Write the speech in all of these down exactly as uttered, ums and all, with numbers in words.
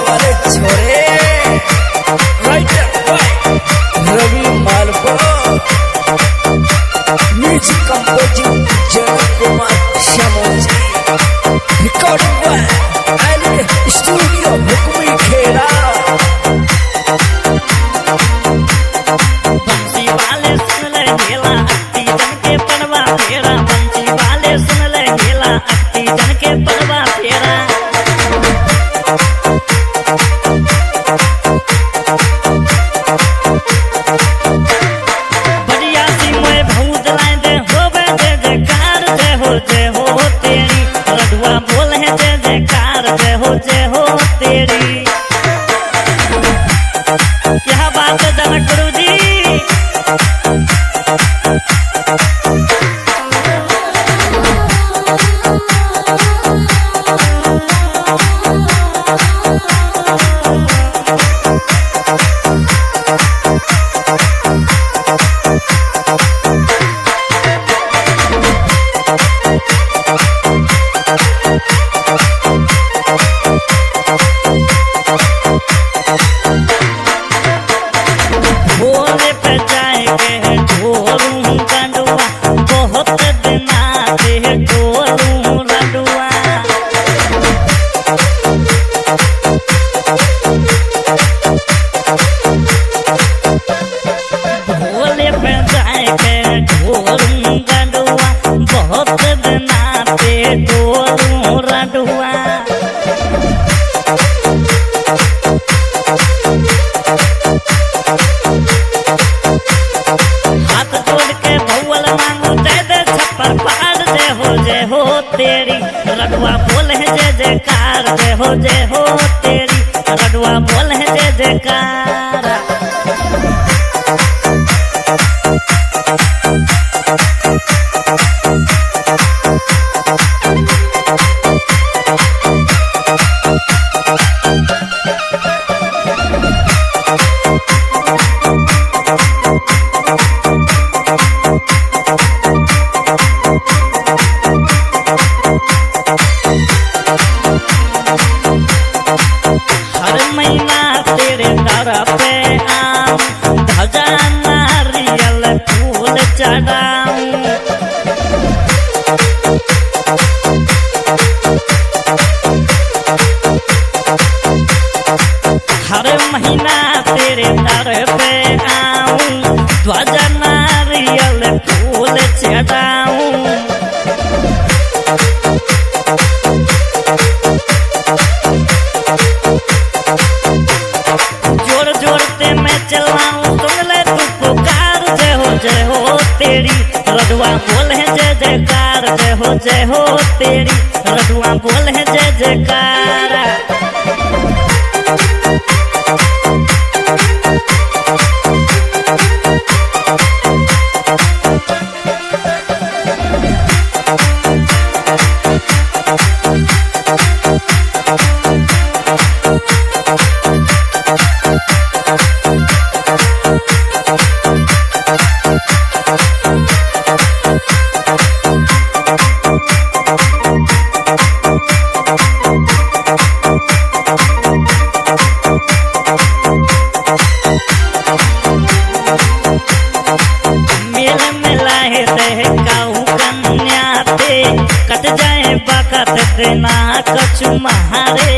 वाले छोरे writer Ravi Malpa music composing Janak Kumar श्यामोजी recording by studio Hukmi Kheda Bansi वाले सुन ले गेला अक्ति जन के पनवा फेरा बंसी वाले सुन ले गेला अक्ति जन के पनवा फेरा बढ़िया सी मैं भूत लाए दे होवे जय जयकार जय हो जय हो तेरी रडुआ बोल है जय जयकार जय हो जय हो तेरी। क्या बात है जनक गुरु जी। भोले पे जाएंगे ढोलू गंडुआ बहुत दिना दे ढोलू लडुआ भोले पे जाएंगे ढोलू गंडुआ बहुत दिना दे ढोलू लडुआ हाथ जोड़ के भौवल मांगू जय जय छप्पर पार जय हो जय हो तेरी रडुआ बोल है जय जयकार जय हो जय हो तेरी रडुआ बोल है जय जयकार। हर महीना तेरे दर पे आऊं ध्वजा नारियल फूल चढ़ाऊं हर महीना तेरे दर पे आऊं ध्वजा नारियल फूल चढ़ाऊं जोर जोर ते मैं चलाऊं सुन ले तू पुकार जय हो जय हो तेरी रडुआ बोल है जय जयकार जय हो जय हो तेरी रडुआ बोल है जय जयकार। मेल मिलाए दे काऊ कन्या ते कट जाए बकत देना कछु महारे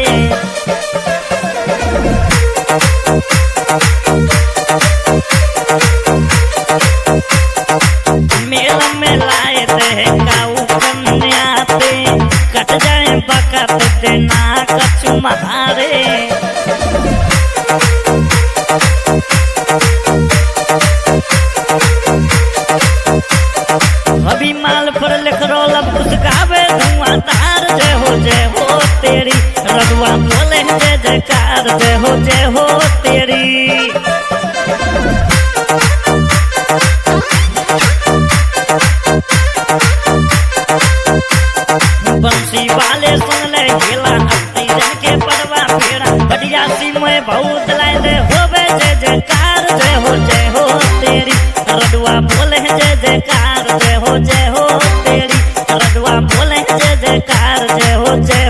मेल मिलाए दे काऊ कन्या ते कट जाए बकत देना कछु महारे अभी माल पर लिख रोल अब कुछ गावे धुआंधार जय हो जय हो तेरी रडुआ बोले जय जयकार जय हो जय हो तेरी। बंसी वाले सुन ले गेला अक्ति जन के पनवा फेरा बढ़िया सी मैं बहुत लाए दे होवे जय जयकार जय हो जय हो तेरी रडुआ बोले जय जयकार जय हो जय हो तेरी रडुआ बोले जय जयकार जय हो जय